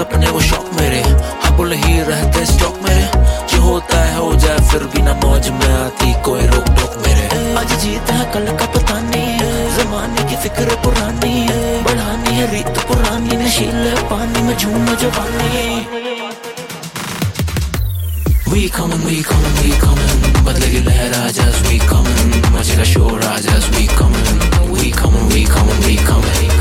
सपने वो शौक मेरे, हबुल ही रहते स्टॉक मेरे, जो होता है हो जाए फिर भी ना मौज में आती कोई रोक टोक मेरे। आज जीत है कल का पता नहीं, जमाने की फिक्र पुरानी, बढ़ानी है रीत पुरानी, नशीले पानी में झूम जवानी। We coming, we coming, we coming, बदले की लहर आज as we coming, मजे का शोर आज as we coming, we coming, we coming, we coming।